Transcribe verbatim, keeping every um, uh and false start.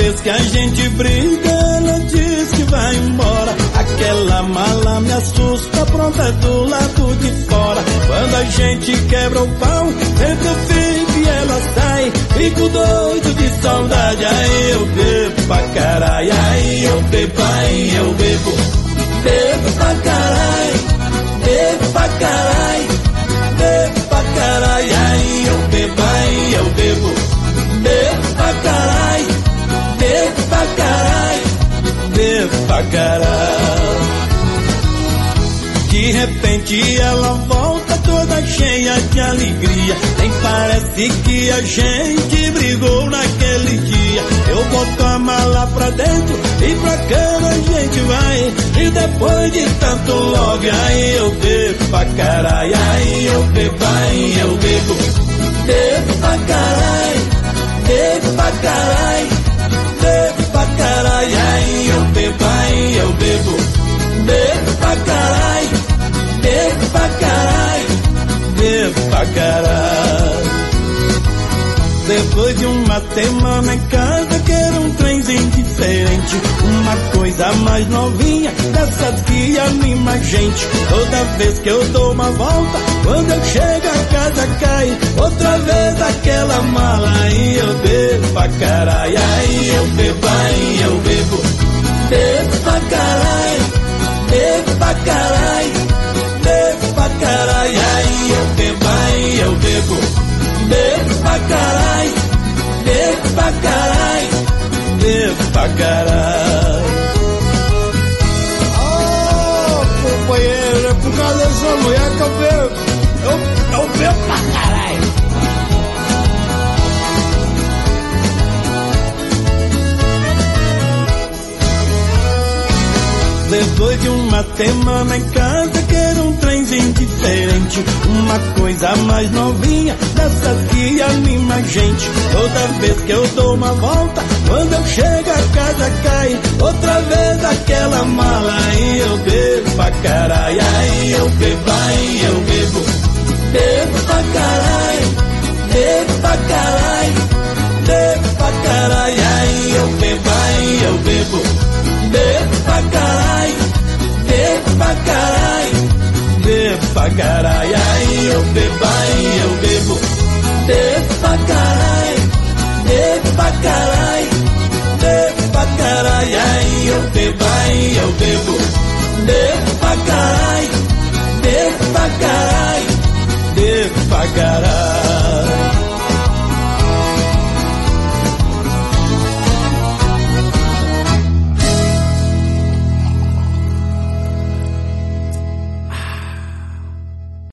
vez que a gente briga, ela diz que vai embora. Aquela mala me assusta, pronta do lado de fora. Quando a gente quebra o pau, sempre eu fico e ela sai. Fico doido de saudade, aí eu bebo pra caralho. Aí eu bebo, aí eu bebo. Bebo pra caralho, bebo pra caralho, bebo pra caralho. Aí eu bebo, aí eu bebo. Bebo pra caralho, bebo pra caralho, bebo pra caralho. De repente ela volta toda cheia de alegria. Nem parece que a gente brigou naquele dia. Eu boto a mala pra dentro e pra cama a gente vai. E depois de tanto love, aí eu bebo pra caralho. Aí eu bebo, aí eu bebo. Bebo pra caralho, bebo pra caralho, bebo pra caralho. Aí eu bebo, aí eu bebo. Bebo pra caralho, bebo pra caralho, bebo pra caralho. Depois de uma semana em casa, quero um trenzinho diferente. Uma coisa mais novinha, dessas que anima a gente. Toda vez que eu dou uma volta, quando eu chego a casa cai outra vez aquela mala. Aí eu bebo pra caralho, aí eu bebo, aí eu bebo. Bebo pra caralho, bebo pra caralho, bebo pra caralho. Aí eu bebo, aí eu bebo. Bebo pra caralho, bebo pra caralho, bebo pra caralho. Oh, companheiro, é por causa dessa mulher que eu bebo. Eu, eu bebo pra caralho. Depois de uma semana em casa, quero um trenzinho diferente. Uma coisa mais novinha, dessas que anima a gente. Toda vez que eu dou uma volta, quando eu chego a casa cai outra vez aquela mala. Aí eu bebo pra caralho, aí eu bebo, aí eu bebo. Bebo pra caralho, bebo pra caralho, bebo pra caralho. Aí eu bebo, aí eu bebo. Bebo pra caralho, bebo pra caralho, bebo pra caralho. Aí eu bebo, aí eu bebo. Bebo pra caralho, bebo pra caralho, bebo pra caralho. Aí eu bebo, aí eu bebo. Bebo pra caralho, bebo pra caralho, bebo pra caralho.